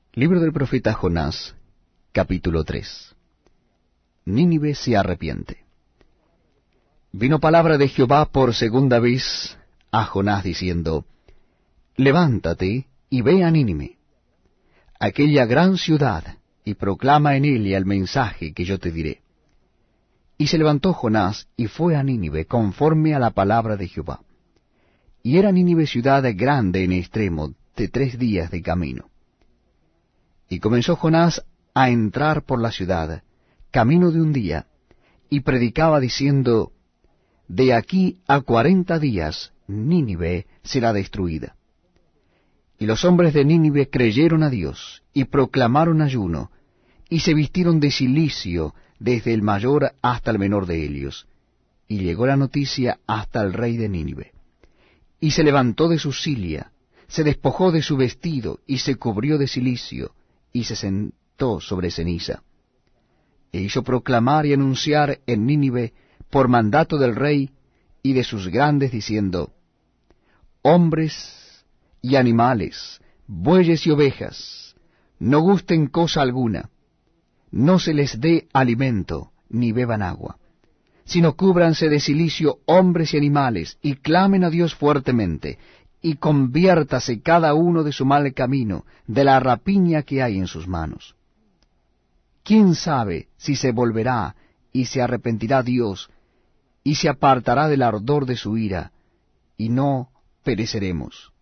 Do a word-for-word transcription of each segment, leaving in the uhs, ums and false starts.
Libro del profeta Jonás, capítulo tres. Nínive se arrepiente. Vino palabra de Jehová por segunda vez a Jonás diciendo, Levántate y ve a Nínive, aquella gran ciudad, y proclama en ella el mensaje que yo te diré. Y se levantó Jonás y fue a Nínive conforme a la palabra de Jehová. Y era Nínive ciudad grande en extremo, de tres días de camino. Y comenzó Jonás a entrar por la ciudad, camino de un día, y predicaba diciendo, De aquí a cuarenta días Nínive será destruida. Y los hombres de Nínive creyeron a Dios, y proclamaron ayuno, y se vistieron de cilicio desde el mayor hasta el menor de ellos. Y llegó la noticia hasta el rey de Nínive. Y se levantó de su cilia, se despojó de su vestido, y se cubrió de cilicio, y se sentó sobre ceniza. E hizo proclamar y anunciar en Nínive, por mandato del rey y de sus grandes, diciendo, Hombres y animales, bueyes y ovejas, no gusten cosa alguna, no se les dé alimento, ni beban agua, sino cúbranse de cilicio hombres y animales, y clamen a Dios fuertemente, y conviértase cada uno de su mal camino, de la rapiña que hay en sus manos. ¿Quién sabe si se volverá y se arrepentirá Dios, y se apartará del ardor de su ira, y no pereceremos?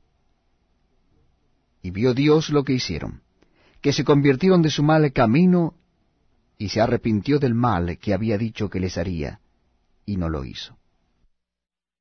Y vio Dios lo que hicieron, que se convirtieron de su mal camino, y se arrepintió del mal que había dicho que les haría, y no lo hizo.